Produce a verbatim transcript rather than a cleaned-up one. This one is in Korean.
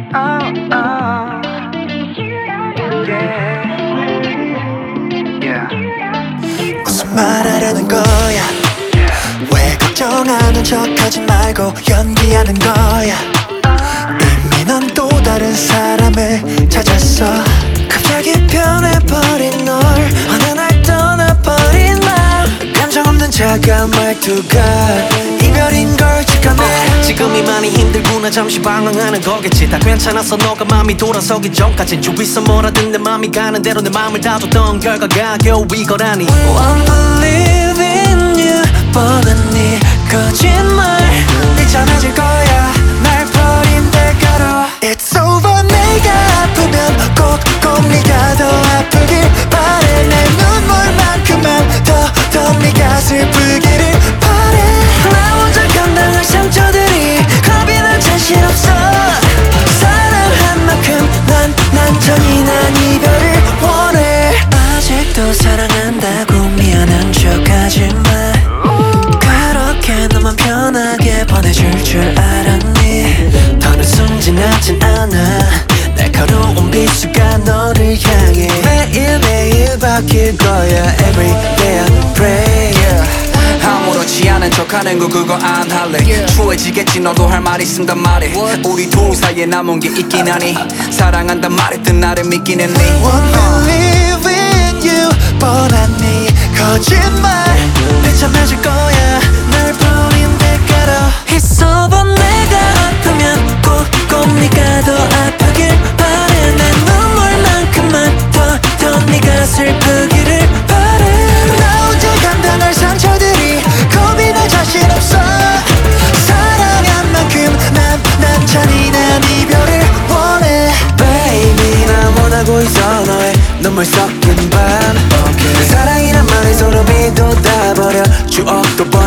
oh, oh. Yeah. Yeah. 무슨 말하려는 거야? 왜 걱정하는 척하지 말고 연기하는 거야? 이미 넌 또 다른 사람을 찾았어. 갑자기 변해버린 널, 어느 날 떠나버린 맘, 감정 없는 차가운 말투가 이별인 걸 직감해. 지금이 많이 힘들구나. 잠시 방황하는 거겠지. 다 괜찮았어 너가 맘이 돌아서기 전까지. 주위서 뭐라든 내 맘이 가는 대로 내 맘을 다줬던 결과가 겨우 이거라니. Won't believe in you 뻔한 네 거짓말 이전해질 거야. 날 버린 대가로 It's over. 내가 아프면 꼭꼭 네가 더 아프길 바래. 내 눈물만큼만 더 더 네가 슬프기를 바래. 나 혼자 감당할 상처들이 겁이 난 자신 없어. 사랑한 만큼 난, 난 잔인한 이별을 원해. 아직도 사랑한다고 미안한 척하지마. 그렇게 너만 편하게 보내줄 줄 알았니? 더는 숨지나진 않아. 날카로운 비수가 너를 향해 매일매일 바뀔 거야. Every day I pray. yeah. 아무렇지 않은 척하는 거 그거 안 할래. yeah. 추해지겠지 너도 할 말 있으면 말해. What? 우리 둘 사이에 남은 게 있긴 하니 사랑한단 말했던 나를 믿긴 했니? Won't believe in you 뻔한 네 거짓말 비참해질 거야. 날 버린 대가로 It's over. 내가 아프면 꼭꼭 네가 더 아프길 바래. 내 눈물만큼만 더 더 네가 슬프기를 바래. 나 혼자 감당할 상처들이 겁이 날 자신 없어. 사랑한 만큼 난, 난 잔인한 이별을 원해. Baby 난 원하고 있어 너의 눈물 섞인 밤. okay. 사랑이란 말에 서로 믿어다 버려. 추억도